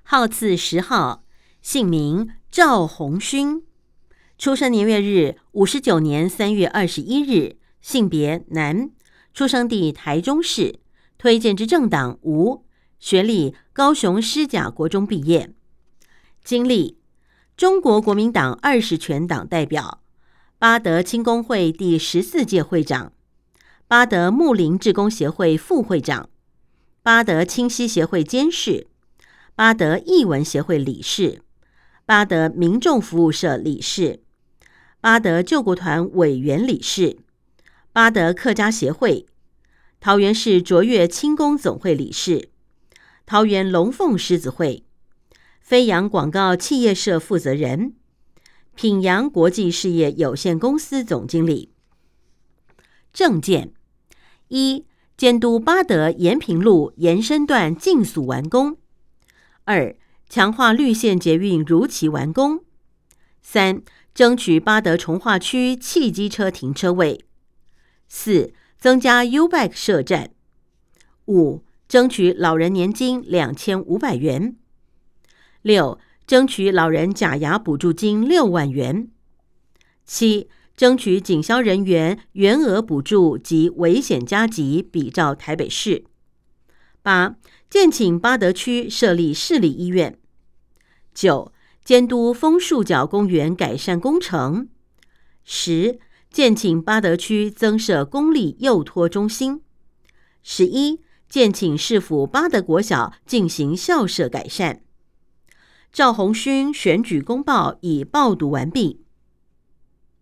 号次10号，姓名赵鸿勋，出生年月日59年3月21日，性别男，出生地台中市，推荐之政党无，学历高雄师甲国中毕业，经历中国国民党20全党代表，八德青工会第14届会长，八德睦邻志工协会副会长，八德清溪协会监事，八德艺文协会理事，八德民众服务社理事，八德救国团委员理事，八德客家协会，桃园市卓越轻工总会理事，桃园龙凤狮子会，飞扬广告企业社负责人，品阳国际事业有限公司总经理。政见：一、监督八德延平路延伸段尽速完工；二、强化绿线捷运如期完工；三、争取八德重划区汽机车停车位；四、增加 U-Bike 设站；五、争取老人年金2500元；六、争取老人假牙补助金6万元；七、争取警消人员原额补助及危险加级比照台北市；八、建请八德区设立市立医院；九、监督枫树角公园改善工程；十、建请八德区增设公立幼托中心；11、建请市府八德国小进行校舍改善。赵鸿勋选举公报已报读完毕。